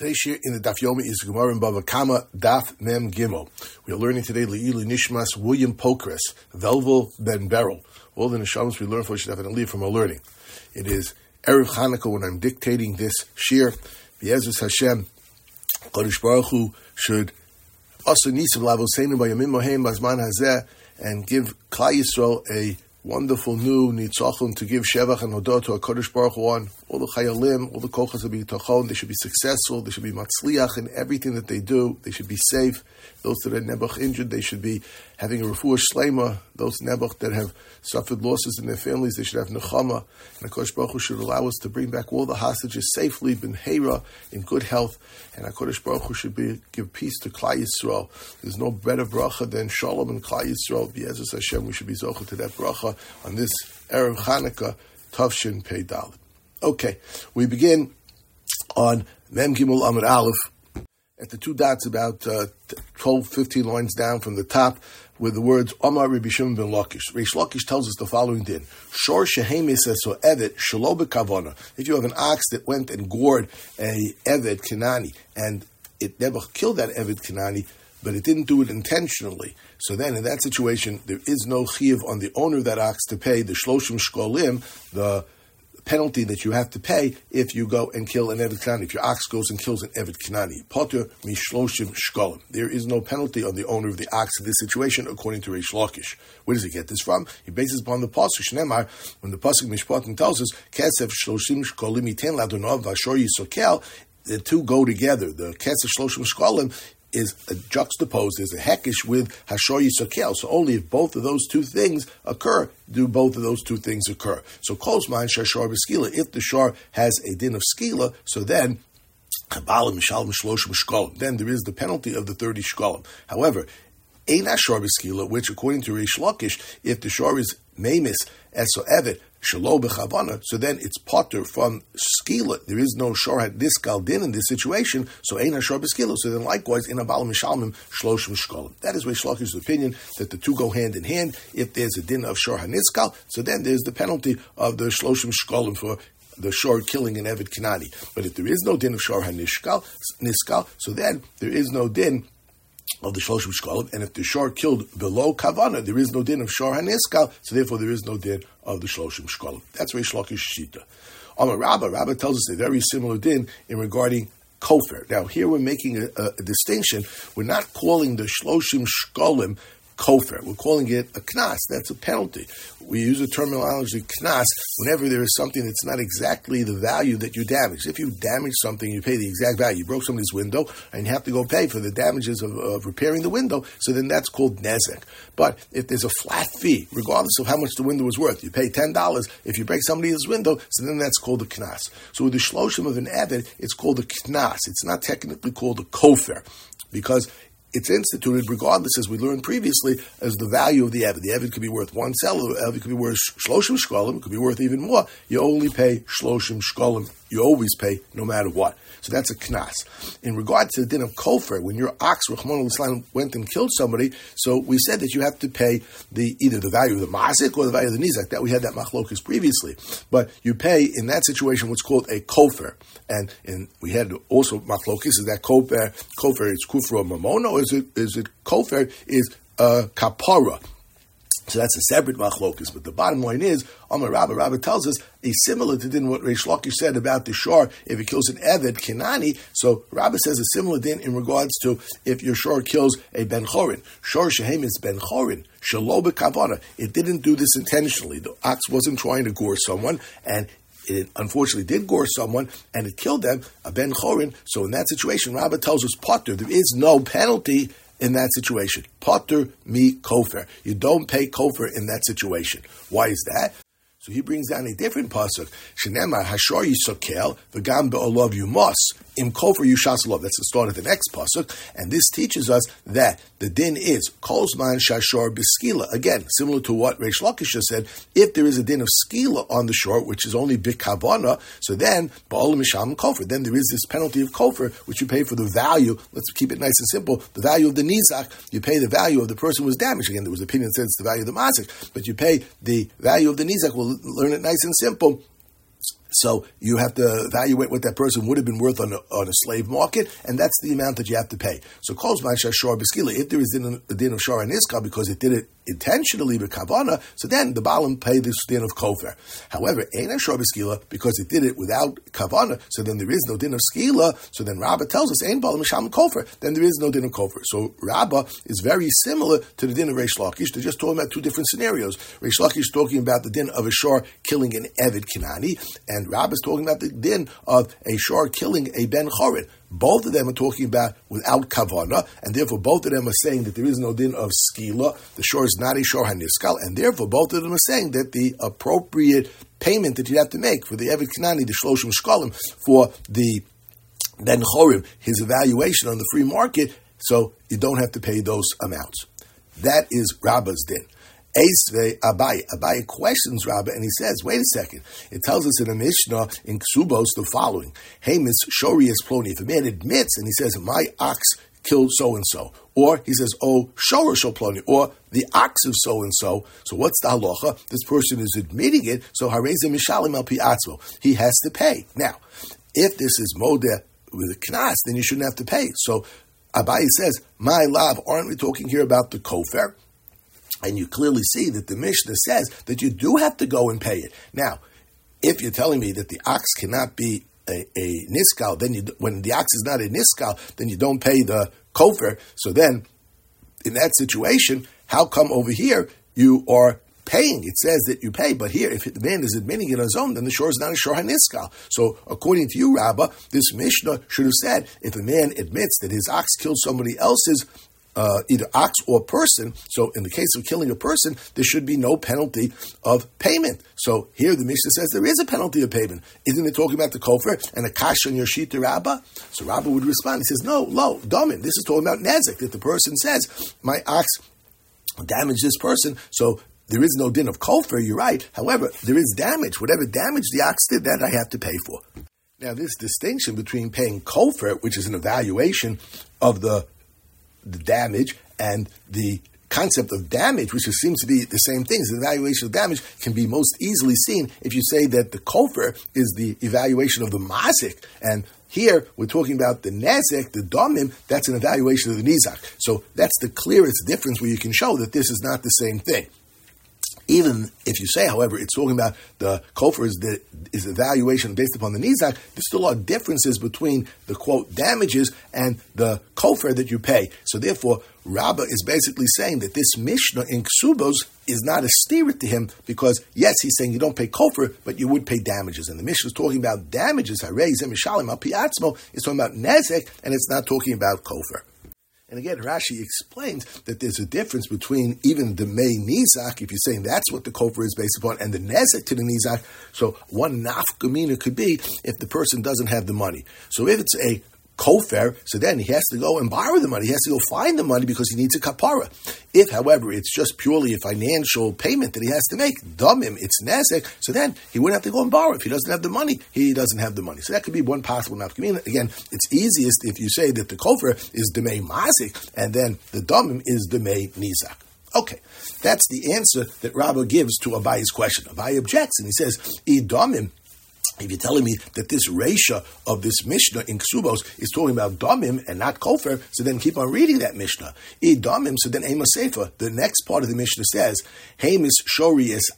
Today's shir in the Daf Yomi is Gemara in Bava Kama Daf Mem Gimel. We are learning today Le'ilu Nishmas William Pokres, Velvel Ben Beryl. All the neshamas we learn for should have an aliyah from our learning. It is Erev Chanukah when I'm dictating this shir. Be'ezus Hashem, Kodesh Baruch Hu should also nisav lavoseinu b'yamim mohem bazman hazeh and give Klal Yisrael a wonderful new nitzachon to give shevach and hodot to HaKadosh Baruch Hu on. All the chayalim, all the kochas of bitachon, they should be successful, they should be matzliach in everything that they do, they should be safe. Those that are nebuch injured, they should be having a refuah shleima. Those nebuch that have suffered losses in their families, they should have nechama. And HaKadosh Baruch Hu should allow us to bring back all the hostages safely, ben heira, in good health. And HaKadosh Baruch Hu should give peace to Klal Yisrael. There's no better bracha than shalom and Klal Yisrael. Be'ezus Hashem, we should be zocheh to that bracha on this Erev Chanukah, Tavshin Pei Dalet. Okay, we begin on Mem Gimel Amud Aleph at the two dots about 12, 15 lines down from the top with the words Omar Rabbi Shimon ben Lakish. Reish Lakish tells us the following din. Shor shehemis eso evet shelo bekavana. If you have an ox that went and gored a evet Kenani and it never killed that evet Kenani, but it didn't do it intentionally. So then, in that situation, there is no chiyuv on the owner of that ox to pay the shloshim shkolim, the penalty that you have to pay if you go and kill an Evet Kenani. If your ox goes and kills an Evet Kenani, poter mishloshim shkolim. There is no penalty on the owner of the ox in this situation, according to Reish Lakish. Where does he get this from? He bases upon the pasuk Shnemar, when the pasuk Mishpatim tells us, Kesef shloshim shkolim iten ladonov v'ashor yisokel. The two go together. The Kesef shloshim shkolim is juxtaposed as a hekish with hashor yisokel. So only if both of those two things occur, do both of those two things occur. So kolzman shashor b'skila. If the shor has a din of skila, so then then there is the penalty of the 30 shkolim. However, ein hashor b'skila, which according to Reish Lakish, if the shor is memis eso evet shelo bechavana, so then it's potter from skila. There is no shor niskal din in this situation, so ein hashor b'skila. So then likewise in a bala mishalmim shloshim shkolim. That is Reish Lakish's opinion that the two go hand in hand. If there's a din of shor haniskal, so then there's the penalty of the shloshim shkolim for the shor killing an Evet Kenani. But if there is no din of shor haniskal, so then there is no din of the shloshim shkolim, and if the shor killed below kavana, there is no din of shor haniskal, so therefore there is no din of the shloshim shkolim. That's Reish Lakish shita. Amar Rabba tells us a very similar din in regarding kofer. Now here we're making a distinction. We're not calling the shloshim shkolim kofer. We're calling it a knas. That's a penalty. We use the terminology knas whenever there is something that's not exactly the value that you damaged. If you damage something, you pay the exact value. You broke somebody's window, and you have to go pay for the damages of repairing the window, so then that's called nezek. But if there's a flat fee, regardless of how much the window was worth, you pay $10. If you break somebody's window, so then that's called a knas. So with the shloshim of an evet, it's called a knas. It's not technically called a kofer, because it's instituted regardless, as we learned previously, as the value of the Evet. The Evet could be worth one cell, the Evet could be worth shloshim shkolim, it could be worth even more. You only pay shloshim shkolim. You always pay no matter what. So that's a knas. In regard to the din of kofer, when your ox, Rachmana litzlan, went and killed somebody, so we said that you have to pay either the value of the mazik or the value of the nizak. That we had that machlokas previously. But you pay, in that situation, what's called a kofer. And we had also machlokas, is that kofer is kufra or mamona, or is it kofer is kapara? So that's a separate machlokas. But the bottom line is, Amar Rabba tells us, a similar to din what Reish Lakish said about the shor, if it kills an Evet Kenani, so Rabba says a similar din in regards to if your shor kills a Ben Chorin. Shor shehem is Ben Chorin, shelo bekavana. It didn't do this intentionally. The ox wasn't trying to gore someone, and it unfortunately did gore someone, and it killed them, a Ben Chorin. So in that situation, Rabba tells us, potter, there is no penalty in that situation. Potter mi kofer. You don't pay kofer in that situation. Why is that? So he brings down a different pasuk. Shenemar hashor yisokel v'gam be'olav yumas im kofer yushas olav. That's the start of the next pasuk, and this teaches us that the din is kolzman shashor b'skila. Again, similar to what Reish Lakish said. If there is a din of skila on the shore, which is only bikavana, so then ba'olam misham kofer. Then there is this penalty of kofer, which you pay for the value. Let's keep it nice and simple. The value of the nizak, you pay the value of the person who was damaged. Again, there was opinion that says it's the value of the mazik, but you pay the value of the nizak. We'll learn it nice and simple. So you have to evaluate what that person would have been worth on a slave market, and that's the amount that you have to pay. So if there is a din of shor and iska because it did it intentionally with kavana, so then the balim pay this din of kofer. However, ain't a shor b'skila because it did it without kavana, so then there is no din of skila. So then Rabbah tells us ain't balim misham kofer. Then there is no din of kofer. So Rabbah is very similar to the din of Reish Lakish. They're just talking about two different scenarios. Reish Lakish is talking about the din of a shor killing an Eved Kinani, and Rabbah is talking about the din of a shor killing a Ben Chorin. Both of them are talking about without kavana, and therefore both of them are saying that there is no din of skila. The shor is not a shor haniskal, and therefore both of them are saying that the appropriate payment that you have to make for the Eved Kinani, the shloshim shkalim, for the Ben Chorim, his evaluation on the free market, so you don't have to pay those amounts. That is Rabbah's din. Eisvei Abaye questions Rabbah, and he says, wait a second. It tells us in a Mishnah in Ksubos the following: Hamis Shori is Ploni. If a man admits and he says, my ox killed so-and-so, or he says, oh, Shor Shol Ploni, or the ox of so-and-so, so what's the halacha? This person is admitting it, so Hareza Mishalim Al Pi Atzmo. He has to pay. Now, if this is Modeh with a Knas, then you shouldn't have to pay. So Abaye says, my love, aren't we talking here about the kofer? And you clearly see that the Mishnah says that you do have to go and pay it. Now, if you're telling me that the ox cannot be a niskal, then when the ox is not a niskal, then you don't pay the kofer. So then, in that situation, how come over here you are paying? It says that you pay, but here, if the man is admitting it on his own, then the shor is not a shor haniskal. So, according to you, Rabbah, this Mishnah should have said, if a man admits that his ox killed somebody else's either ox or person, so in the case of killing a person, there should be no penalty of payment. So here the Mishnah says there is a penalty of payment. Isn't it talking about the kofer and a kash on your sheet to Rabbah? So Rabbah would respond, he says, no, domin, this is talking about nezik, that the person says, my ox damaged this person, so there is no din of kofer, you're right. However, there is damage. Whatever damage the ox did, that I have to pay for. Now, this distinction between paying kofer, which is an evaluation of the damage, and the concept of damage, which seems to be the same thing. The evaluation of damage can be most easily seen if you say that the kofer is the evaluation of the mazik, and here we're talking about the nezek, the domim, that's an evaluation of the nizak. So that's the clearest difference where you can show that this is not the same thing. Even if you say, however, it's talking about the kofer is evaluation based upon the nizak, there still are differences between the, quote, damages and the kofer that you pay. So therefore, Rabbah is basically saying that this Mishnah in Ksubos is not a steer to him because, yes, he's saying you don't pay kofer, but you would pay damages. And the Mishnah is talking about damages, harei zeh mishalim al pi atzmo, it's talking about nezek, and it's not talking about kofer. And again, Rashi explains that there's a difference between even the Mei Nizak, if you're saying that's what the kofer is based upon, and the Nezek to the Nizak. So one nafkamina could be if the person doesn't have the money. So if it's a kofer, so then he has to go and borrow the money. He has to go find the money because he needs a kapara. If, however, it's just purely a financial payment that he has to make, domim, it's nezek, so then he wouldn't have to go and borrow. If he doesn't have the money, he doesn't have the money. So that could be one possible nafkamina. Again, it's easiest if you say that the kofer is demei mazik, and then the domim is demei nizak. Okay, that's the answer that Rabbah gives to Abaye's question. Abaye objects, and he says, domim, if you're telling me that this Reisha of this Mishnah in Ksubos is talking about Domim and not Kofer, so then keep on reading that Mishnah. Domim, so then Ema Sefer. The next part of the Mishnah says, Hamis Shori is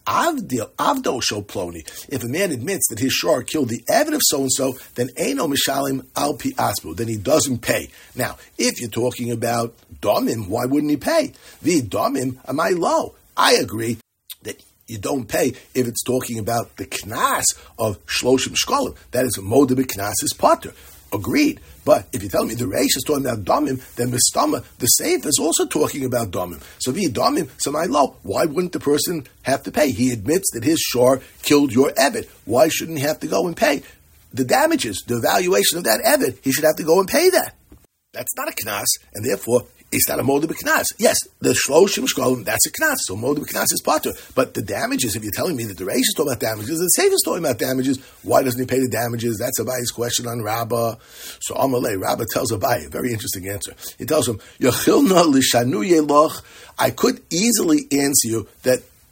Avdo Shol Ploni. If a man admits that his shor killed the Eved of so-and-so, then Eino Mishalim Al Pi Asbu. Then he doesn't pay. Now, if you're talking about Domim, why wouldn't he pay? The Domim, am I low? I agree that you don't pay if it's talking about the knas of shloshim shkolim. That is a modeh b'knas is potter. Agreed. But if you tell me the Reish is talking about domim, then Mistama, the Seif, is also talking about domim. So if he domim, so my law, why wouldn't the person have to pay? He admits that his shor killed your Eved. Why shouldn't he have to go and pay the damages, the evaluation of that Eved? He should have to go and pay that. That's not a knas, and therefore it's not a modeh b'knas. Yes, the shloshim shkolim, that's a knas, so modeh b'knas is potter. But the damages, if you're telling me that the Reish is talking about damages, the Seif is talking about damages, why doesn't he pay the damages? That's Abaye's question on Rabbah. So Amalei, Rabbah tells Abaye a very interesting answer. He tells him, Yechilna l'shanu yeloch, I could easily answer you that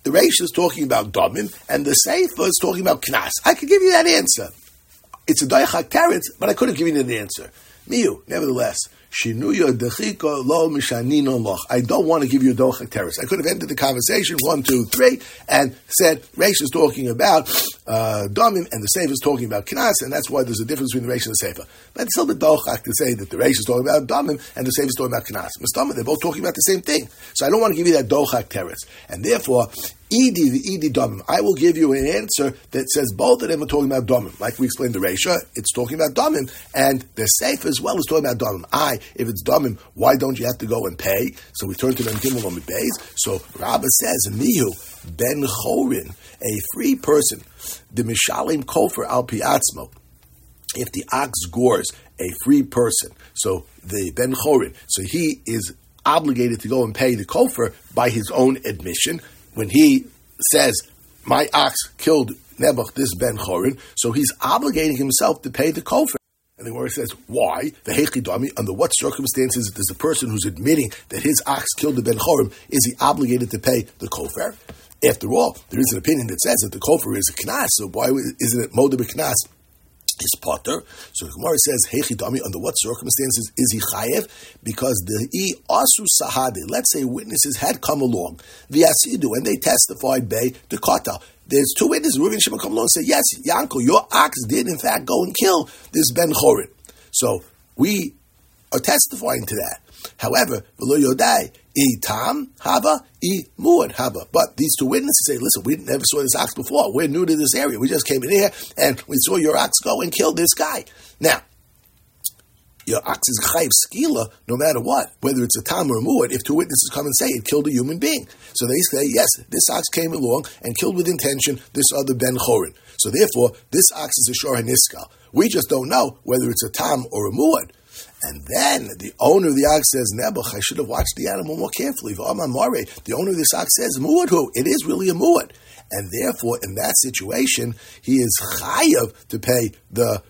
the Reish is talking about Damim, and the Seifa is talking about Knas. I could give you that answer. It's a Daychak Teretz, but I couldn't give you the answer. Miyu, nevertheless, Shinuya dechika lo mishanino loch. I don't want to give you a Daychak Teretz. I could have ended the conversation 1, 2, 3 and said Reish is talking about Damim and the Seifa is talking about Knas, and that's why there's a difference between the Reish and the Seifa. But it's still a bit Daychak to say that the Reish is talking about Damim and the Seifa is talking about Knas. Mustama, they're both talking about the same thing. So I don't want to give you that Daychak Teretz. And therefore, Idi Damim. I will give you an answer that says both of them are talking about Damim. Like we explained the Reisha, it's talking about Damim, and the Seif as well is talking about Damim. If it's Damim, why don't you have to go and pay? So we turn to them Gimel on the base. So Rabbah says, Mihu ben Chorin, a free person, the Mishalim Kofer al Piatzmo. If the ox gores a free person, so the ben Chorin, so he is obligated to go and pay the Kofer by his own admission. When he says, my ox killed Nebuch, this Ben Chorin, so he's obligating himself to pay the Kofer. And the word says, why? The Hechidami, under what circumstances does the person who's admitting that his ox killed the Ben Chorin, is he obligated to pay the Kofer? After all, there is an opinion that says that the Kofer is a Knas, so why isn't it Modeh B'Knas? His potter. So the Gemara says, Hechidami, under what circumstances is he chayev? Because the asu sahade, let's say witnesses had come along, the asidu, and they testified by the kata. There's two witnesses, Reuven and Shimon come along and say, yes, Yanko, your ox did in fact go and kill this Ben Chorin. So we are testifying to that. However, v'lo yodai, tam hava, muad hava. But these two witnesses say, listen, we never saw this ox before. We're new to this area. We just came in here and we saw your ox go and kill this guy. Now, your ox is chayiv skila no matter what, whether it's a tam or a muad. If two witnesses come and say it killed a human being, so they say, yes, this ox came along and killed with intention this other Ben Chorin. So therefore, this ox is a shor haniskal. We just don't know whether it's a tam or a muad. And then the owner of the ox says, Nebuch, I should have watched the animal more carefully. The owner of this ox says, muadhu, it is really a muad. And therefore, in that situation, he is chayav to pay the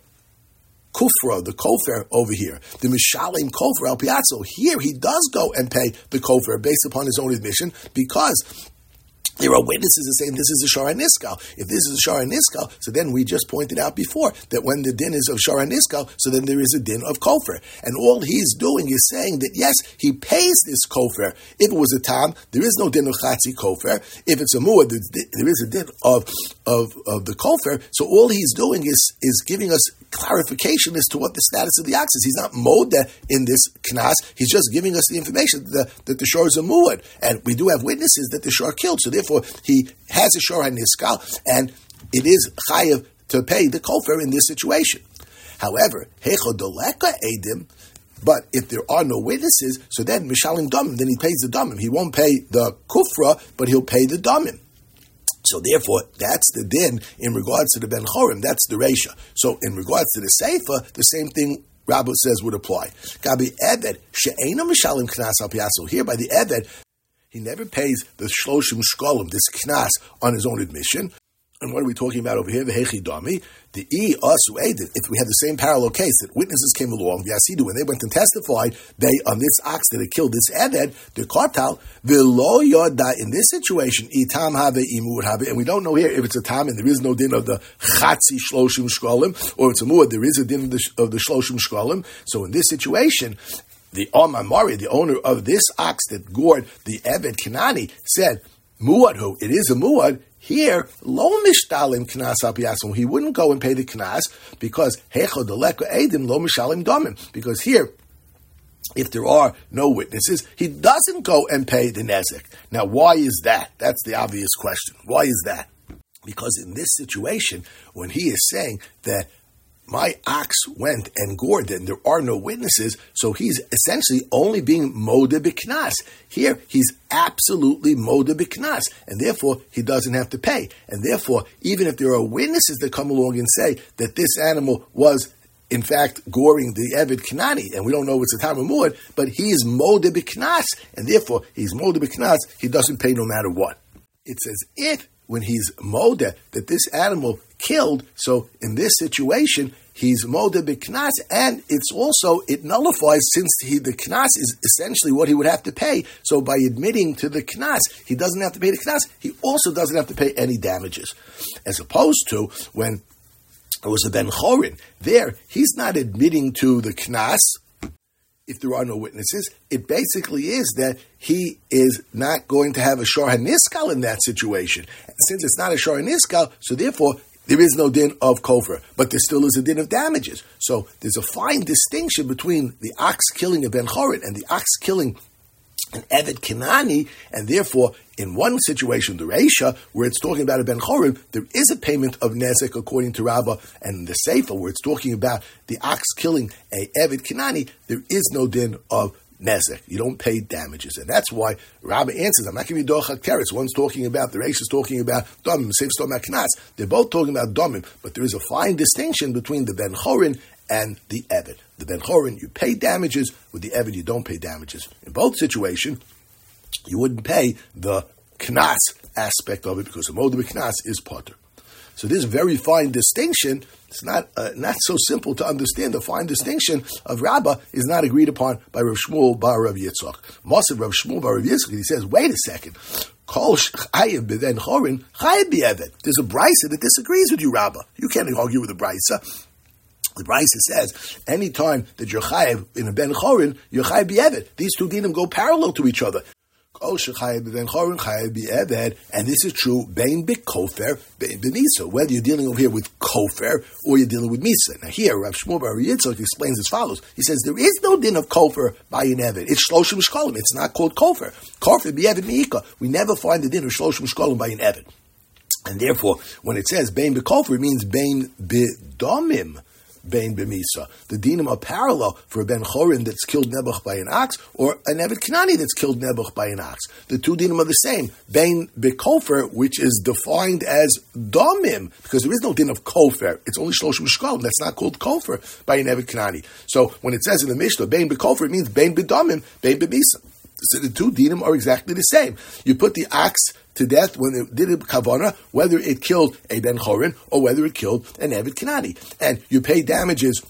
kufra, the kofer over here. The mishalim kofer al piazzo. Here he does go and pay the kofer based upon his own admission, because there are witnesses that say this is a Shara Niskal. If this is a Shara Niskal, so then we just pointed out before that when the din is of Shara Niskal, so then there is a din of Kofer. And all he's doing is saying that yes, he pays this Kofer. If it was a Tam, there is no din of Chatzi Kofer. If it's a Muad, there is a din of the Kofer. So all he's doing is giving us clarification as to what the status of the ox is. He's not Moda in this Knas. He's just giving us the information that the Shor is a Muad. And we do have witnesses that the Shor killed. So therefore, he has a Shor HaNiskal, and it is Chayav to pay the Kofer in this situation. However, Hecho Doleka Edim, but if there are no witnesses, so then Mishalim Damim, then he pays the Damim. He won't pay the Kufra, but he'll pay the Damim. So therefore, that's the din in regards to the Ben Chorim. That's the Reisha. So in regards to the Seifa, the same thing Rabbah says would apply. Gabi Eved, She'ena Mishalim Knas Al Piaso. Here by the Eved, he never pays the Shloshim Shkolim, this Knas, on his own admission. And what are we talking about over here? The Hechidami, the Asu Eidin. If we had the same parallel case that witnesses came along, the Asidu, when they went and testified, they on this ox that had killed this Eved, the Kartal, V'lo Yoda, in this situation, Itam Have Imur Have, and we don't know here if it's a Tam and there is no din of the Chatzi Shloshim Shkolim, or it's a Muad, there is a din of the Shloshim Shkolim. So in this situation, the Amamari, the owner of this ox that gored the Eved Kanani, said, Muadhu, it is a Muad. Here, lo mishtalim knas al piasim. He wouldn't go and pay the knas because hecho deleka edim lo mishalim damim. Because here, if there are no witnesses, he doesn't go and pay the nezek. Now, why is that? That's the obvious question. Why is that? Because in this situation, when he is saying that my ox went and gored it, and there are no witnesses, so he's essentially only being Modeh B'Knas. Here, he's absolutely Modeh B'Knas, and therefore, he doesn't have to pay. And therefore, even if there are witnesses that come along and say that this animal was, in fact, goring the Eved Kanani, and we don't know if it's a Tam or Muad, but he is Modeh B'Knas, and therefore, he's Modeh B'Knas, he doesn't pay no matter what. It says, if when he's modeh that this animal killed, so in this situation, he's modeh b'knas, and it nullifies, since the knas is essentially what he would have to pay. So by admitting to the knas, he doesn't have to pay the knas. He also doesn't have to pay any damages, as opposed to when it was a ben chorin. There, he's not admitting to the knas. If there are no witnesses, it basically is that he is not going to have a shor haniskal in that situation. And since it's not a shor haniskal, so therefore there is no din of kofar, but there still is a din of damages. So there's a fine distinction between the ox killing a ben chorin and the ox killing an Eved Kenani, and therefore, in one situation, the Reisha, where it's talking about a Ben Chorim, there is a payment of Nezek according to Rabbah, and the Sefer, where it's talking about the ox killing a Eved Kenani, there is no din of Nezek. You don't pay damages. And that's why Rabbah answers, I'm not giving you Dochak Teretz. One's talking about, the Reisha is talking about Domim, Sefer Stom HaKnas. They're both talking about Domim, but there is a fine distinction between the Ben Chorin and the Eved. The Ben Chorin, you pay damages. With the Eved, you don't pay damages. In both situations, you wouldn't pay the Knas aspect of it because the Modeh Knas is Potter. So this very fine distinction, it's not so simple to understand. The fine distinction of Rabbah is not agreed upon by Rav Shmuel bar Rav Yitzchak. Masav Rav Shmuel bar Rav Yitzchak, he says, wait a second. Kol chayev b'ben chorin, chayev b'eved. There's a brisa that disagrees with you, Rabbah. You can't argue with the brisa. The brisa says, any time that you're chayev in a ben chorin, you're chayev b'eved. These two dinim go parallel to each other. And this is true, bein b'kofer, bein b'misa. Whether you're dealing over here with kofer or you're dealing with misa. Now here, Rav Shmuel bar Yitzchak explains as follows. He says there is no din of kofer by an eved. It's shloshim shkolim. It's not called kofer. Kofer b'eved miika. We never find the din of shloshim shkolim by an eved. And therefore, when it says bein b'kofer, it means bein b'domim. Bein b'misa. The dinim are parallel for a ben chorin that's killed nebuch by an ox, or an Eved Kenani that's killed nebuch by an ox. The two dinim are the same. Bein b'kofer, which is defined as domim, because there is no din of kofer. It's only shloshim shkolim. That's not called kofer by an Eved Kenani. So when it says in the Mishnah, bein b'kofer, it means bein b'domim, bein b'misa. So the two dinim are exactly the same. You put the ox to death when it did it kavana, whether it killed a ben chorin or whether it killed an Eved Kenani, and you pay damages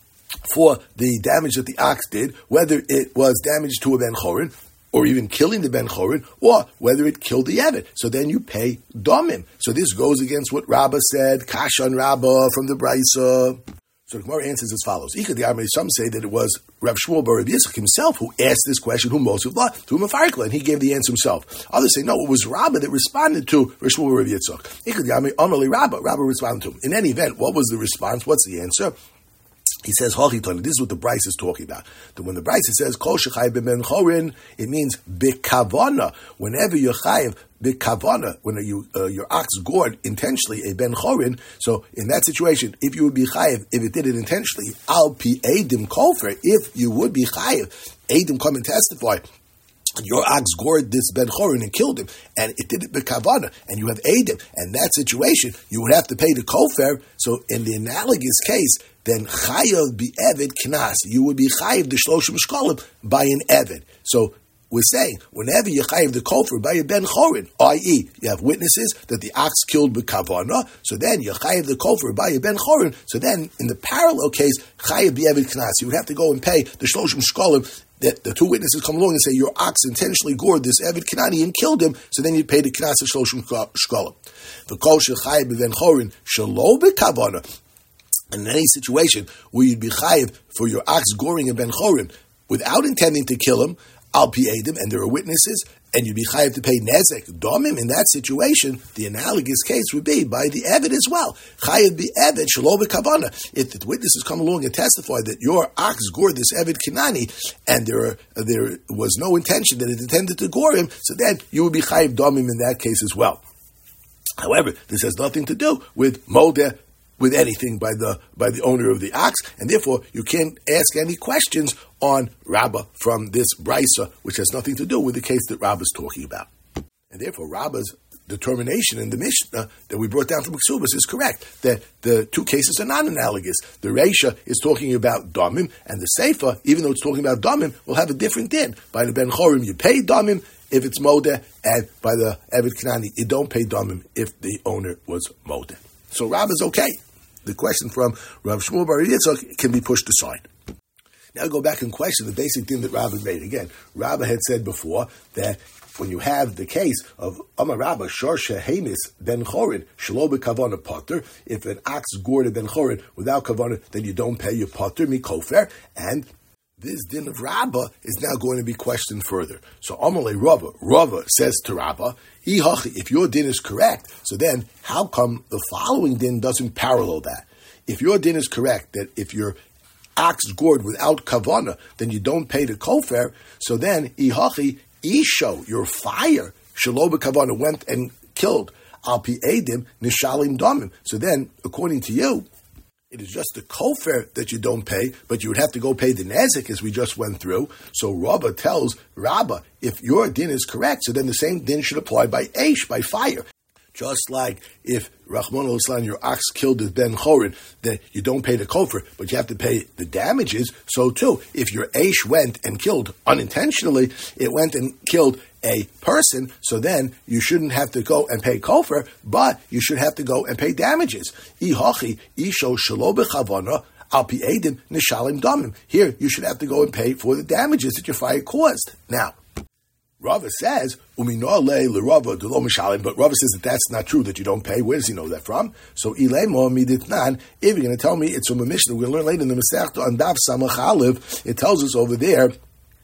for the damage that the ox did, whether it was damage to a ben chorin or even killing the ben chorin, or whether it killed the Eved. So then you pay domim. So this goes against what Rabbah said, Kashan Rabbah from the Brisa. So the Gemara answers as follows. Some say that it was Rav Shmuel bar Rav Yitzchak himself who asked this question, who Moshe law to him a farikla, and he gave the answer himself. Others say, no, it was Rabbah that responded to Rav Shmuel bar Rav Yitzchak. Rabbah responded to him. In any event, what was the response? What's the answer? He says, this is what the Bryce is talking about. That when the Bryce says, Kol shechai ben chorin, it means b'kavana. Whenever you're chayiv b'kavana, when your ox gored intentionally a ben chorin, so in that situation, if you would be chayiv, if it did it intentionally, al pi edim kofer, if you would be chayiv, edim come and testify, your ox gored this ben chorin and killed him, and it did it b'kavana, and you have edim, and that situation, you would have to pay the kofer. So in the analogous case, then chayav be eved knas. You would be chayav the shloshim shkolim by an eved. So we're saying whenever you chayav the kofer by a ben chorin, i.e., you have witnesses that the ox killed b'kavana, so then you chayav the kofer by a ben chorin. So then in the parallel case, chayav be eved knas. You would have to go and pay the shloshim shkolim. That the two witnesses come along and say your ox intentionally gored this Eved Kenani and killed him, so then you pay the knas of shloshim shkolim. The kol shechayav ben chorin shelo b'kavana. In any situation where you'd be chayiv for your ox goring a ben chorin without intending to kill him, al pi edim, and there are witnesses, and you'd be chayiv to pay nezek domim, in that situation, the analogous case would be by the eved as well. Chayiv be eved shelo b'kavana. If the witnesses come along and testify that your ox gored this Eved Kenani, and there was no intention that it intended to gore him, so then you would be chayiv domim in that case as well. However, this has nothing to do with modeh, with anything by the owner of the ox, and therefore you can't ask any questions on Rabbah from this brisa, which has nothing to do with the case that Rabbah is talking about. And therefore Rabbah's determination in the Mishnah that we brought down from Ksubas is correct, that the two cases are non-analogous. The Reisha is talking about Domim, and the Sefer, even though it's talking about Domim, will have a different din. By the Ben Chorim, you pay Domim, if it's Modeh, and by the Eved Kanani, you don't pay Damim if the owner was Modeh. So Rav is okay. The question from Rav Shmuel Bar Yitzchak can be pushed aside. Now go back and question the basic thing that Rav had made. Again, Rav had said before that when you have the case of Amar Rabba Shor Shehemis Ben Chorin Shelo B'Kavana Potter, if an ox gored Ben Chorin without Kavana, then you don't pay your Potter Mikofer, and this din of Rabbah is now going to be questioned further. So Amalei Rava says to Rabbah, if your din is correct, so then how come the following din doesn't parallel that? If your din is correct, that if your ox gored without kavana, then you don't pay the kofer, so then Isho, your fire, shelo b'kavana, went and killed al pi edim nishalim damim. So then, according to you, it is just the kofer that you don't pay, but you would have to go pay the nezik as we just went through. So Rabbah tells Rabbah, if your din is correct, so then the same din should apply by Eish, by fire. Just like if Rahman al-Islam, your ox killed his Ben Chorin, then you don't pay the kofer, but you have to pay the damages. So too, if your Eish went and killed unintentionally, it went and killed a person, so then you shouldn't have to go and pay kofer, but you should have to go and pay damages. Ihachi, isho shelo b'chavana, al pi edim nishalim damim. Here, you should have to go and pay for the damages that your fire caused. Now, Rava says, but Rava says that that's not true, that you don't pay. Where does he know that from? So, if you're going to tell me it's from a Mishnah, we're going to learn later in the Masechta on Daf Samach Aleph, it tells us over there,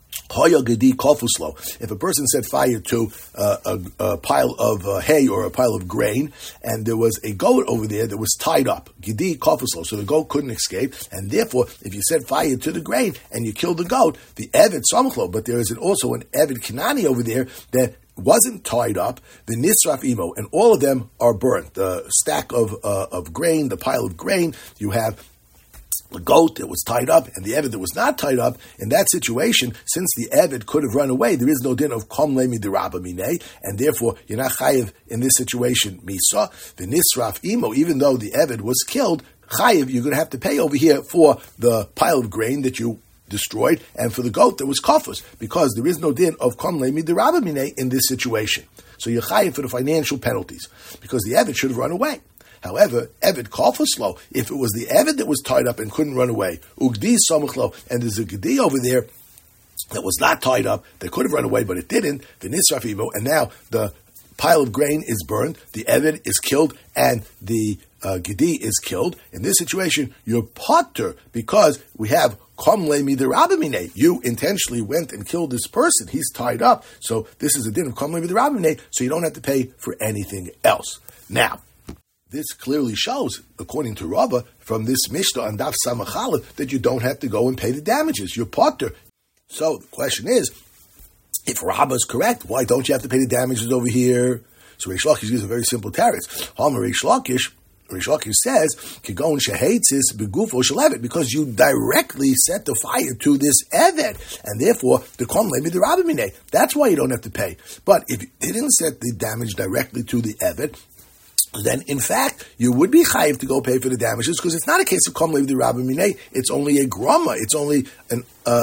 if a person set fire to a pile of hay or a pile of grain, and there was a goat over there that was tied up, gedi kofuslo, so the goat couldn't escape, and therefore, if you set fire to the grain and you killed the goat, the Eved Samachlo, but there is also an Eved Kanani over there that wasn't tied up, the Nisraf Imo, and all of them are burnt. The stack of grain, the pile of grain, you have the goat that was tied up and the Eved that was not tied up. In that situation, since the Eved could have run away, there is no din of Kom Lemi Derabba Minei, and therefore you're not chayiv in this situation Misa. The Nisraf Imo, even though the Eved was killed, chayiv, you're going to have to pay over here for the pile of grain that you destroyed and for the goat that was kafus, because there is no din of Kom Lemi Derabba Minei in this situation. So you're chayiv for the financial penalties, because the Eved should have run away. However, Eved Kofuslo, if it was the Eved that was tied up and couldn't run away, Ugdi Samachlo, and there's a Gedi over there that was not tied up, that could have run away, but it didn't, the Nisraf Imo, and now the pile of grain is burned, the Eved is killed, and the Gedi is killed. In this situation, you're potter, because we have Kom Lemi Derabba Minei. You intentionally went and killed this person. He's tied up, so this is a din of Kom Lemi Derabba Minei, so you don't have to pay for anything else. Now, this clearly shows, according to Rava, from this Mishnah on Daf Samach Aleph, that you don't have to go and pay the damages. You're potter. So the question is, if Rava is correct, why don't you have to pay the damages over here? So Reish Lakish gives a very simple teretz. Reish Lakish says, "Kigon shehetzis begufo shelevet," because you directly set the fire to this Eved, and therefore the Kom Lemi Derabba Minei. That's why you don't have to pay. But if they didn't set the damage directly to the Eved, then in fact you would be chayiv to go pay for the damages, because it's not a case of Kom Lemi Derabba Minei. It's only a grama. It's only an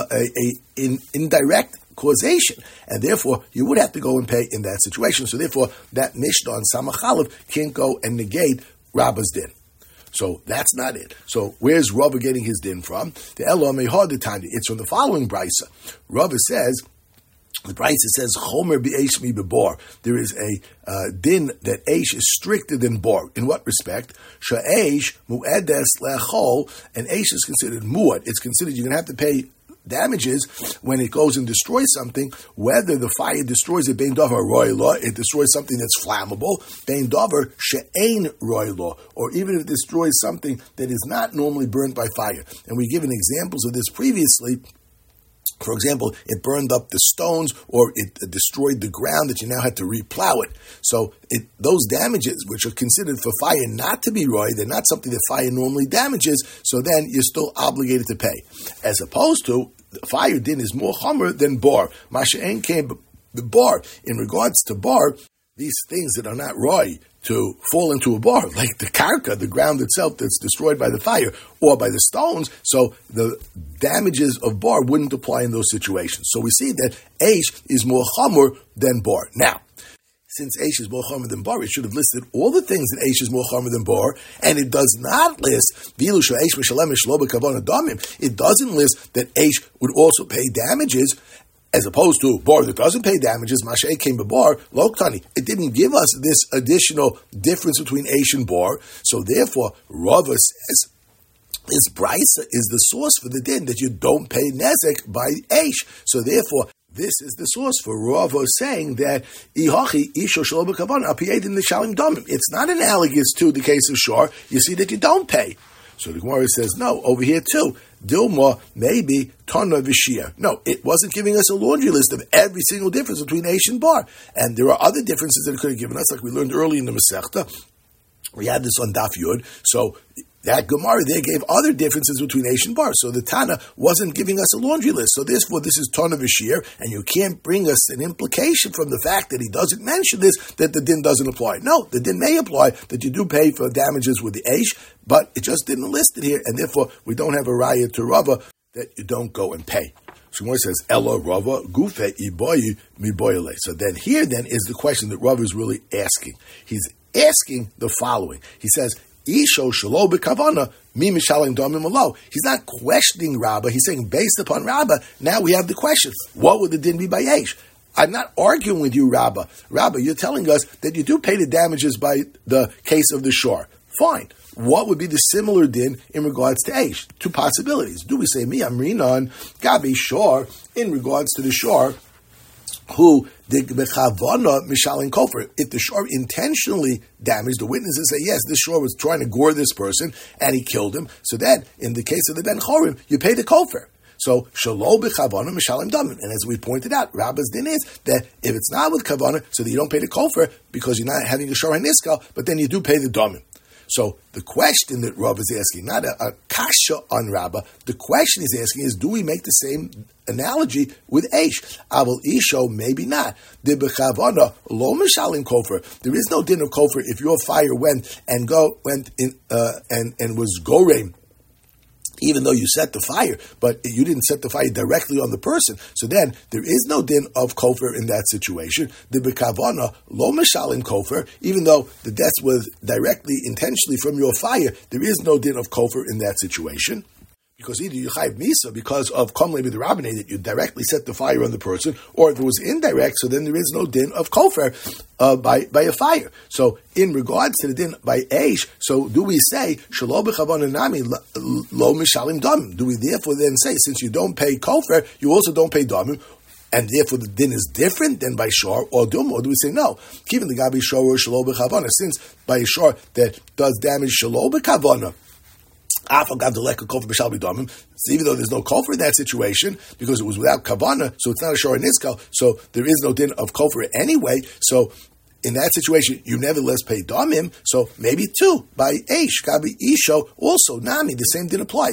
indirect causation, and therefore you would have to go and pay in that situation. So therefore, that Mishnah on Samach Aleph can't go and negate Rabba's din. So that's not it. So where's Rabba getting his din from? The Elohim Mehadetani. It's from the following brisa. Rabba says, the brisa says, Chomer b'eish mi b'bor. There is a din that eish is stricter than bor. In what respect? Sha'eish mu'edes le'achol, and eish is considered mu'ad. It's considered you're going to have to pay damages when it goes and destroys something, whether the fire destroys it, bein davar roilah, it destroys something that's flammable, bein davar she'ein roilah, or even if it destroys something that is not normally burned by fire. And we've given examples of this previously. For example, it burned up the stones, or it destroyed the ground that you now had to replow it. So those damages, which are considered for fire not to be roy, they're not something that fire normally damages, so then you're still obligated to pay. As opposed to, the fire din is more chomer than bar. Masha'en came the bar. In regards to bar, these things that are not roy to fall into a bar, like the karka, the ground itself that's destroyed by the fire, or by the stones, so the damages of bar wouldn't apply in those situations. So we see that Eish is more chamor than bar. Now, since Eish is more chamor than bar, it should have listed all the things that Eish is more chamor than bar, and it does not list it doesn't list that Eish would also pay damages, as opposed to bar that doesn't pay damages. Mashay came to bar, Loktani. It didn't give us this additional difference between Eish and bar. So therefore, Rava says this brisa is the source for the din that you don't pay nezek by Eish. So therefore, this is the source for Rava saying that it's not analogous to the case of Shor. You see that you don't pay. So the Gemara says, no, over here too. Dilma, maybe, Tana Vishir. No, it wasn't giving us a laundry list of every single difference between Eish and bar. And there are other differences that it could have given us, like we learned early in the Masechta. We had this on Daf Yud. So that Gemara there gave other differences between Eish and bar. So the Tana wasn't giving us a laundry list. So therefore, this is Tana Vishir, and you can't bring us an implication from the fact that he doesn't mention this, that the din doesn't apply. No, the din may apply, that you do pay for damages with the Eish, but it just didn't list it here, and therefore we don't have a raya to Rava that you don't go and pay. So Gemara says, Ella Rava Gufe Iboyi Miboyale. So then here is the question that Rava is really asking. He's asking the following. He says, Isho shelo b'kavana mi mishalim domim alo. He's not questioning Rabbah. He's saying based upon Rabbah, now we have the question: what would the din be by Eish? I'm not arguing with you, Rabbah. Rabbah, you're telling us that you do pay the damages by the case of the shor. Fine. What would be the similar din in regards to Eish? Two possibilities. Do we say mi amrinon gabi shor in regards to the shor? Who the bechavana mishalin kofer? If the shor intentionally damaged, the witnesses say yes, this shor was trying to gore this person and he killed him. So then, in the case of the ben chorim, you pay the kofer. So shalo bechavana mishalim damim. And as we pointed out, Rabbah's din is that if it's not with kavana, so that you don't pay the kofer because you're not having a shor haniskal, but then you do pay the damim. So the question that Rav is asking, not a kasha on Rabbah, the question he's asking is, do we make the same analogy with Eish? Aval Isho, maybe not. The bechavana lo mishalim kofer. There is no din of kofer if your fire went in and was gorem, even though you set the fire, but you didn't set the fire directly on the person. So then, there is no din of kofer in that situation. The bekavana, lo mishalim kofer, even though the death was directly, intentionally from your fire, there is no din of kofer in that situation. Because either you chayv misa because of komle with the rabbinate that you directly set the fire on the person, or if it was indirect, so then there is no din of kofer by a fire. So in regards to the din by Eish, so do we say shelo b'chavana nami lo mishalim damim? Do we therefore then say since you don't pay kofer, you also don't pay damim? And therefore the din is different than by shor or dum, or do we say no? Given the gabi shor or shelo b'chavana, since by a shor that does damage shelo b'chavana, so even though there's no kofer in that situation, because it was without kavana, so it's not a shor niskal, so there is no din of kofer anyway. So in that situation, you nevertheless pay damim. So maybe two by Eish gabi isho also nami, the same din applies.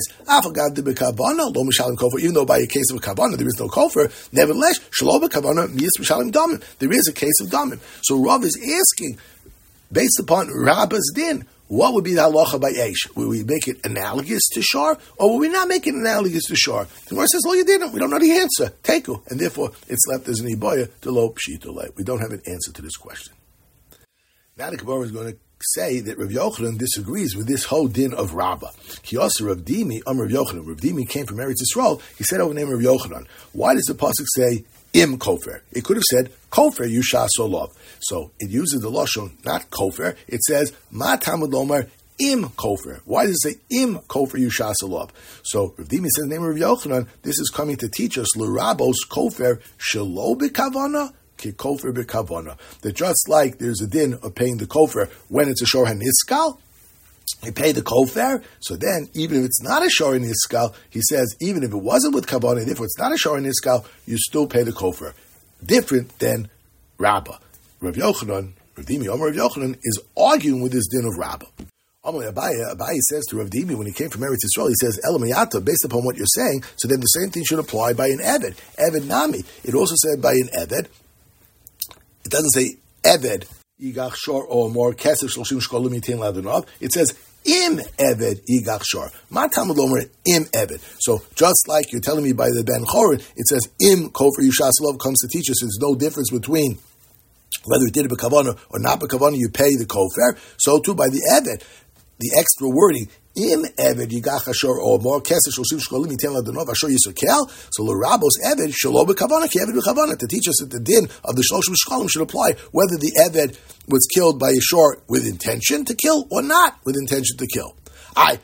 Even though by a case of a kavana there is no kofer, nevertheless shelo b'kavana miyis mishalim damim. There is a case of damim. So Rav is asking, based upon Rabbah's din, what would be the halacha by Eish? Will we make it analogous to shor, or will we not make it analogous to shor? The Gemara says, "Well, you didn't. We don't know the answer. Teku," and therefore it's left as an iboya to lo pshitole. We don't have an answer to this question. Now the Gemara is going to say that Rav Yochanan disagrees with this whole din of Rabbah. He also Rav Dimi, Rav Yochanan. Rav Dimi came from Eretz Yisrael. He said over the name of Rav Yochanan. Why does the pasuk say im kofer? It could have said kofer yusha solov. So it uses the lashon, not kofer. It says ma tamud lomar im kofer. Why does it say im kofer yusha solov? So Rav Dimi says in the name of Rav Yochanan, this is coming to teach us l'rabos kofer shelo b'kavana ki kofer b'kavana. That just like there's a din of paying the kofer when it's a shor haniskal, you pay the kofer, so then, even if it's not a shor niskal, he says, even if it wasn't with kavanah, therefore it's not a shor niskal, you still pay the kofer. Different than Rabbah. Rav Yochanan, Rav Dimi, Rav Yochanan, is arguing with this din of Rabbah. Abaye says to Rav Dimi, when he came from Eretz Yisrael, he says, Elamayata, based upon what you're saying, so then the same thing should apply by an Eved. Eved Nami. It also said by an Eved. It doesn't say Eved igach shor or more kesef shloshim shkolim yitin ladunov. It says im eved igach shor. Ma tamud lomer im eved. So just like you're telling me by the Ben Chorin, it says im kofer yushas love comes to teach us. There's no difference between whether it did it b'kavana or not b'kavana. You pay the kofer. So too by the eved, the extra wording. Im eved yigach ashor or more kesef shloshim shkolim yitin ladunov ashor yisokel. So l'rabos eved shelo b'kavana ki eved b'kavana, to teach us that the din of the shloshim shkolim should apply whether the eved was killed by a shor with intention to kill or not with intention to kill. And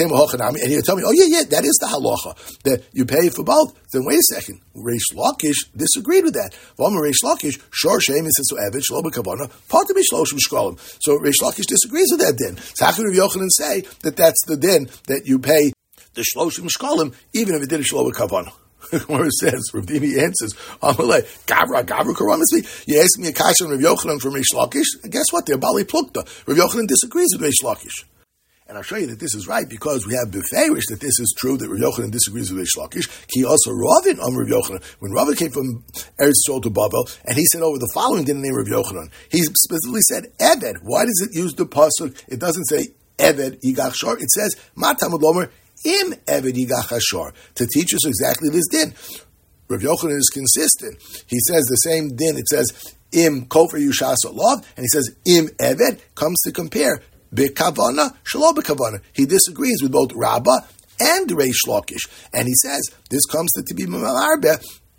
you tell me, oh yeah, that is the halacha, that you pay for both. Then wait a second, Reish Lakish disagreed with that. Reish Lakish, shor sheim is so eved shelo b'kavana, part of shloshim shkolim. So Reish Lakish disagrees with that din. So how can Rav Yochanan say that that's the din that you pay the shloshim shkolim even if it did a shelo b'kavana? Where it says, Rav Dimi answers, Amalei, Gavra Karamisli. You ask me a kasha on Rav Yochanan from Reish Lakish, and guess what? They're Bali Plukta. Rav Yochanan disagrees with Reish Lakish. And I'll show you that this is right because we have beferish that this is true, that Rav Yochanan disagrees with Reish Lakish. Ki also Ravin Rav Yochanan. When Ravin came from Eretz Yisrael to Bavel, and he said over the following din in the name of Rav Yochanan, he specifically said Eved. Why does it use the pasuk? It doesn't say Eved Yigach Shor. It says Matamud Lomer Im Eved Yigach Shor, to teach us exactly this din. Rav Yochanan is consistent. He says the same din. It says Im Kofer Yushas Lov, and he says Im Eved comes to compare B'kavana, Shelo B'kavana. He disagrees with both Rabbah and Reish Lakish. And he says, this comes to be Mamarbe.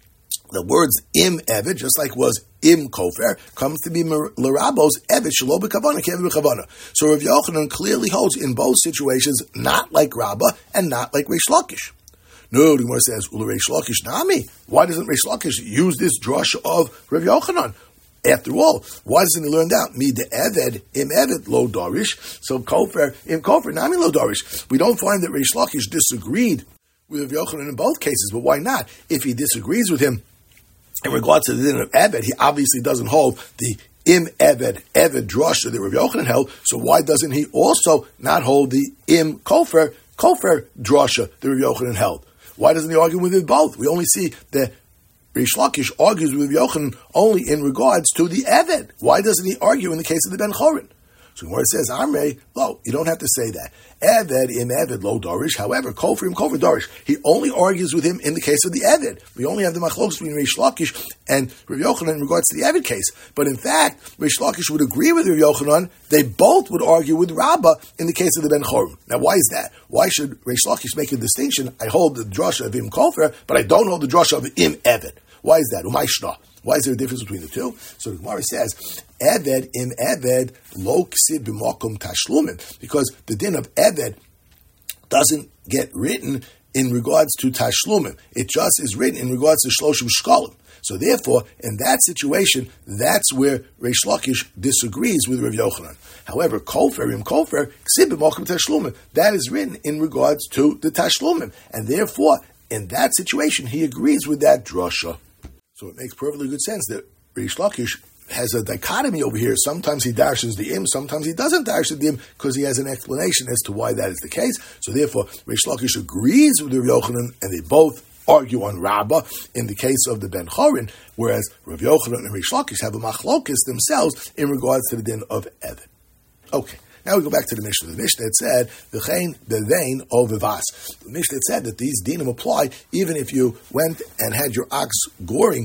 The words Im Eved, just like was Im Kofer, comes to be L'Rabos Eved, Shelo B'kavana, Kevin B'kavana. So Rav Yochanan clearly holds in both situations, not like Rabbah and not like Reish Lakish. No, the Gemara says, Reish Lakish Nami. Why doesn't Reish Lakish use this drush of Rav Yochanan? After all, why doesn't he learn that? Mi de Eved, Im Eved, Lo Darish. So Kofer, Im Kofer, Nami Lo Darish. We don't find that Reish Lakish disagreed with Rav Yochanan in both cases, but why not? If he disagrees with him in regards to the din of Eved, he obviously doesn't hold the Im Eved, Eved drush that Rav Yochanan held, so why doesn't he also not hold the Im Kofer, Kofer drasha that Rav Yochanan held? Why doesn't he argue with it both? We only see that Reish Lakish argues with Yochanan only in regards to the Eved. Why doesn't he argue in the case of the Ben Chorin? So where it says Amrei, no, you don't have to say that. Eved Im Eved Lo Darish. However, Kofer Im Kofer Darish. He only argues with him in the case of the Eved. We only have the machlokes between Reish Lakish and Rav Yochanan in regards to the Eved case. But in fact, Reish Lakish would agree with Rav Yochanan. They both would argue with Rabbah in the case of the Ben Chorim. Now, why is that? Why should Reish Lakish make a distinction? I hold the drasha of Im Kofer, but I don't hold the drasha of Im Eved. Why is that? Umayshna. Why is there a difference between the two? So the Gemara says, Eved Im Eved Lo Ksiv B'Makom Tashlumim, because the din of Eved doesn't get written in regards to Tashlumim. It just is written in regards to Shloshim Shkolim. So therefore, in that situation, that's where Reish Lakish disagrees with Rav Yochanan. However, Kofer Im Kofer Ksiv B'Makom Tashlumim, that is written in regards to the Tashlumim, and therefore, in that situation, he agrees with that drasha. So it makes perfectly good sense that Reish Lakish has a dichotomy over here. Sometimes he dashes the im, sometimes he doesn't dash the im, because he has an explanation as to why that is the case. So therefore, Reish Lakish agrees with Rav Yochanan, and they both argue on Rabbah in the case of the Ben Chorin, whereas Rav Yochanan and Reish Lakish have a machlokis themselves in regards to the din of Eved. Okay. Now we go back to the Mishnah. The Mishnah had said, "V'chein bevein o v'vas." The Mishnah had said that these dinim apply even if you went and had your ox goring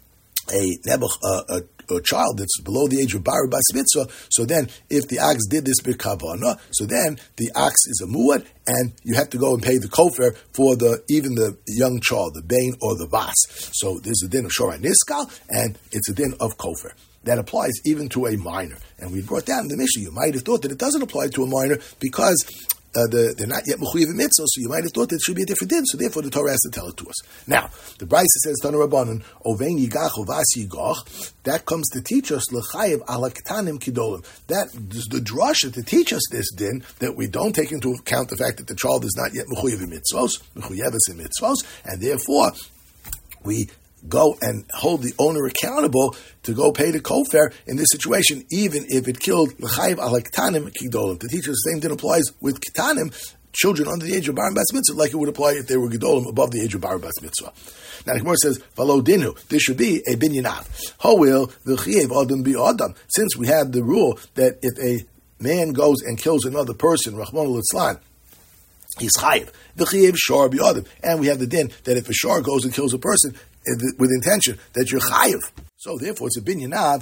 a child that's below the age of bar bas mitzvah. So then, if the ox did this b'kavana, so then the ox is a muad, and you have to go and pay the kofer for even the young child, the bain or the vas. So there's a din of shorai niskal, and it's a din of kofer. That applies even to a minor. And we brought down the Mishnah. You might have thought that it doesn't apply to a minor because they're not yet mechuyev mitzvah, so you might have thought that it should be a different din, so therefore the Torah has to tell it to us. Now, the Brisa says, Tana Rabbanan, Ovein yigach ovas yigach, that comes to teach us, l'chayev ala ketanim kidolim. That is the drasha to teach us this din, that we don't take into account the fact that the child is not yet mechuyev mitzvos, mechuyeves in mitzvos, and therefore we go and hold the owner accountable to go pay the kofer in this situation, even if it killed l'chayiv ala ketanim kidolim. To teach us the same thing applies with ketanim, children under the age of bar and bas mitzvah, like it would apply if they were gedolim above the age of bar and bas mitzvah. Now the Gemara says, "V'lo dinu." This should be a binyanav. Ho'il v'chiev adam bi adam. Since we have the rule that if a man goes and kills another person, Rachmana litzlan, he's chayiv. V'chiev shar bi adam, and we have the din that if a shar goes and kills a person with intention, that you're chayiv. So therefore, it's a binyanav,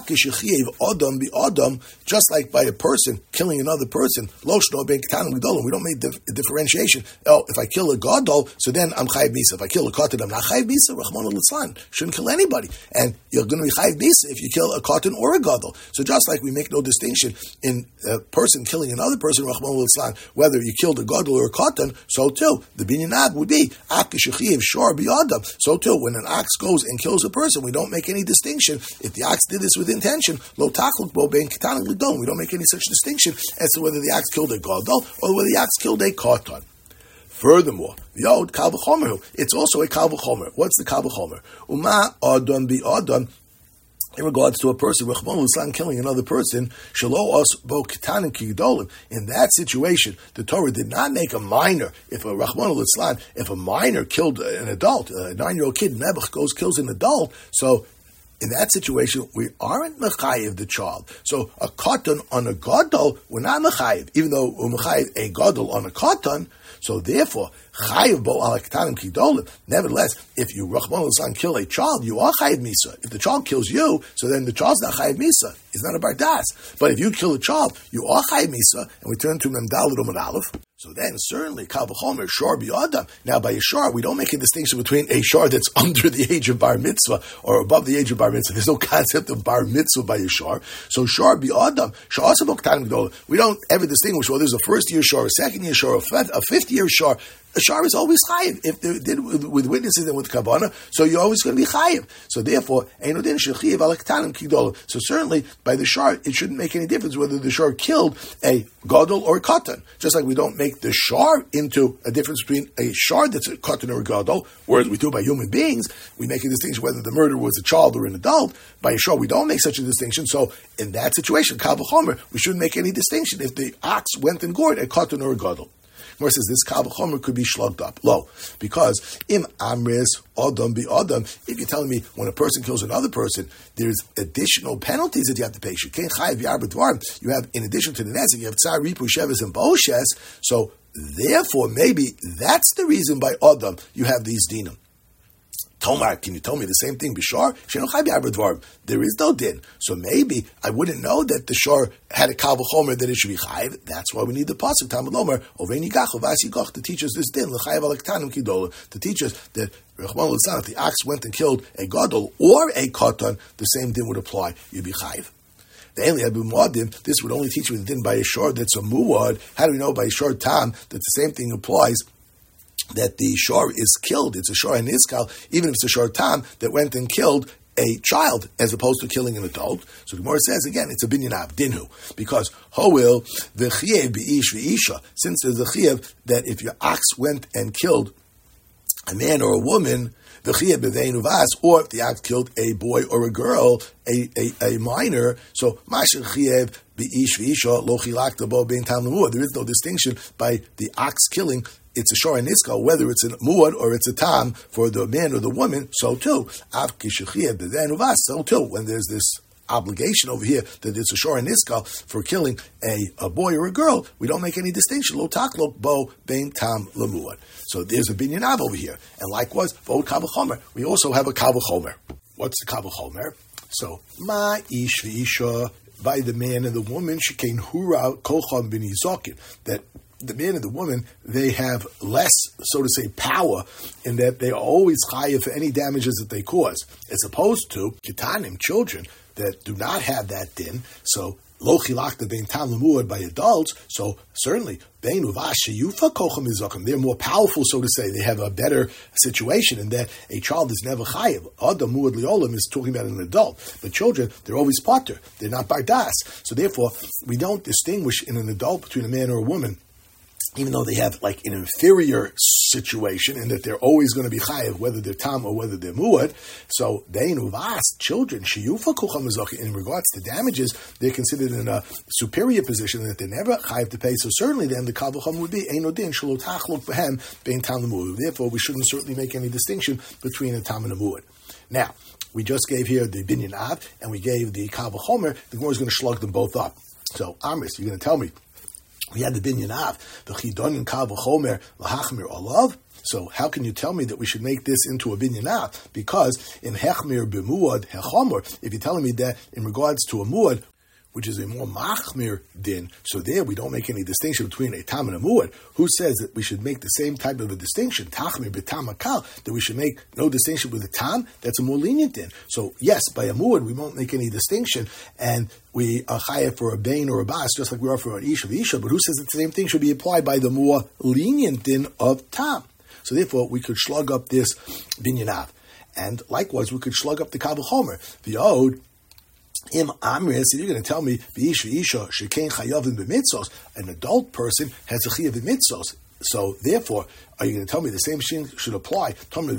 adam bi adam, just like by a person killing another person. Lo shno ben ketanim gedolim. We don't make differentiation. Oh, if I kill a gadol, so then I'm chayiv misa. If I kill a katan, I'm not chayiv misa. Rachmana litzlan, shouldn't kill anybody, and you're going to be chayiv misa if you kill a katan or a gadol. So just like we make no distinction in a person killing another person, Rachmana litzlan, whether you killed a gadol or a katan, so too the binyanav would be shar bi adam. So too, when an ox goes and kills a person, we don't make any distinction. If the ox did this with intention, lo tachluk bo ben ketanim gedolim, we don't make any such distinction as to whether the ox killed a gadol or whether the ox killed a katan. Furthermore, the old kal v'chomer, it's also a kal v'chomer. What's the kal v'chomer? Uma adam bi adam. In regards to a person, Rachmana litzlan, killing another person, shelo os bo ketanim ki gedolim. In that situation, the Torah did not make a minor. If a Rachmana litzlan, if a minor killed an adult, a 9-year-old kid, Nebuch kills an adult, so in that situation, we aren't mechayiv the child. So a katan on a gadol, we're not mechayiv, even though we're mechayiv a gadol on a katan. So therefore, chayiv bo ala ketanim kidolim. Nevertheless, if you Rachmana litzlan kill a child, you are chayiv misa. If the child kills you, so then the child's not chayiv misa. He's not a bardas. But if you kill a child, you are chayiv misa. And we turn to Memdalad Umar Aleph. So then, certainly, kal v'chomer, shar bi adam. Now, by a shar, we don't make a distinction between a shar that's under the age of bar mitzvah or above the age of bar mitzvah. There's no concept of bar mitzvah by a shar. So, shar bi adam, we don't ever distinguish whether there's a first-year shar, a second-year shar, a fifth-year shar. A shar is always chayiv if they did with witnesses and with kavanah. So you're always going to be chayiv. So therefore, so certainly by the shar, it shouldn't make any difference whether the shar killed a gadol or a katan. Just like we don't make the shar into a difference between a shar that's a katan or a gadol, whereas we do by human beings, we make a distinction whether the murderer was a child or an adult. By a shar, we don't make such a distinction. So in that situation, kal v'chomer, we shouldn't make any distinction if the ox went and gored a katan or a gadol. Gemara says this kal v'chomer could be shlugged up low, because im amris adam bi adam. If you're telling me when a person kills another person, there's additional penalties that you have to pay. You have, in addition to the nezek, you have tsar, ripu, sheves, and boshes. So therefore, maybe that's the reason by adam you have these dinim. Tomar, can you tell me the same thing? Bishar, there is no din. So maybe I wouldn't know that the shar had a kal v'chomer that it should be chayiv. That's why we need the pasuk Talmud Lomer Ovein Yigach Uvas Yigach to teach us this din l'chayiv al ketanim kidola, to teach us that Rachmana litzlan, if the ox went and killed a gadol or a katan, the same din would apply. You'd be chayiv. The Eli Abu Muadim, this would only teach you the din by a shar that's a muad. How do we know by a shar tam that the same thing applies? That the shar is killed, it's a shar and iskal, even if it's a shar tam that went and killed a child as opposed to killing an adult. So the Gemara says again, it's a binyanav, dinhu, because ho'il v'chiev b'ish v'isha, since there's a chiev that if your ox went and killed a man or a woman, v'chiev b'vein uvas, or if the ox killed a boy or a girl, a minor, so masher chiev b'ish v'isha lo chilakta bo bein tam l'muad. There is no distinction by the ox killing. It's a shor and iskal, whether it's a muad or it's a tam for the man or the woman, so too. So too, when there's this obligation over here that it's a shor and iskal for killing a boy or a girl, we don't make any distinction. Lo taklok bo bein tam lemuad. So there's a binyanav over here. And likewise, v'od kal v'chomer, we also have a kal v'chomer. What's the kal v'chomer? So, ma ish v'isha, by the man and the woman, shekain hura kocham b'nizokin, that the man and the woman, they have less, so to say, power in that they are always chayav for any damages that they cause, as opposed to ketanim, children, that do not have that din. So, lo chilakta bein tam lemuad by adults, so certainly, bein uvas sheyufa kocham izakim, they're more powerful, so to say, they have a better situation in that a child is never chayav. Adam muad liolam is talking about an adult, but children, they're always pater, they're not bardas. So therefore, we don't distinguish in an adult between a man or a woman even though they have like an inferior situation and that they're always going to be chayiv, whether they're tam or whether they're muad. So deinu vas, children, shiyufa kucham mezachim, in regards to damages, they're considered in a superior position that they're never chayiv to pay. So certainly then the kavucham would be eino din shelo tachluk behem bein tam muad. Therefore, we shouldn't certainly make any distinction between a tam and a muad. Now, we just gave here the binyan av and we gave the kavuchomer. The Gemara is going to slug them both up. So Amris, you're going to tell me, we had the binyan av, the chidon kav v'chomer lahachmir olav. So how can you tell me that we should make this into a binyan av? Because in hechmir b'muad hechomer, if you're telling me that in regards to a muad, which is a more machmir din, so there we don't make any distinction between a tam and a muad. Who says that we should make the same type of a distinction, tachmir b'tam akal, that we should make no distinction with a tam? That's a more lenient din. So yes, by a muad we won't make any distinction, and we are chayav for a bain or a bas, just like we are for an isha v'isha, but who says that the same thing should be applied by the more lenient din of tam? So therefore, we could slug up this binyan av. And likewise, we could slug up the kav v'chomer. The ode, Im Amris, if you're going to tell me v'isha isha shekain chayavim b'mitzos, an adult person has a chayav b'mitzos. So therefore, are you going to tell me the same thing should apply? That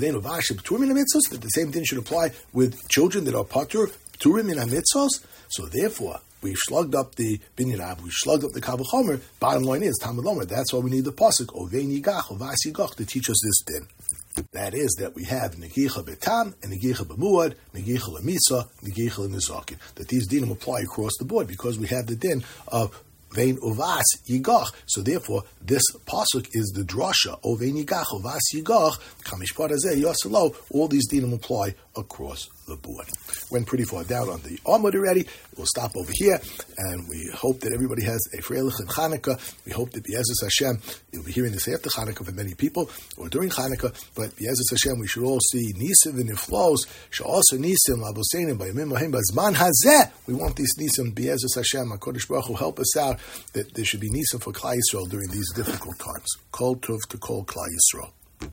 the same thing should apply with children that are patur turim in mitzos. So therefore, we've slugged up the binyan av, we've slugged up the kavuchomer. Bottom line is Talmud Lomer. That's why we need the pasuk ovein yigach ovas yigach to teach us this din. That is that we have negicha betam and negicha bemuad, negicha lemisa, negicha lenezakin. That these dinim apply across the board because we have the din of vein uvas yigach. So therefore, this pasuk is the drasha ovein yigach uvas yigach kamishpat hazeh yasalo. All these dinim apply across the board. Went pretty far down on the Amud already. We'll stop over here, and we hope that everybody has a Freilich and Chanukah. We hope that B'ezus Hashem, you'll be hearing this after Chanukah for many people, or during Chanukah, but B'ezus Hashem, we should all see Nisim and Niflos, Sha'asa Nisim, Labosenim, Bayamim Lahim, Bazman Hazeh. We want these Nisim, B'ezus Hashem, HaKadosh Baruch Hu, help us out, that there should be Nisim for Klal Yisrael during these difficult times. Kol Tov to Kol Klal Yisrael.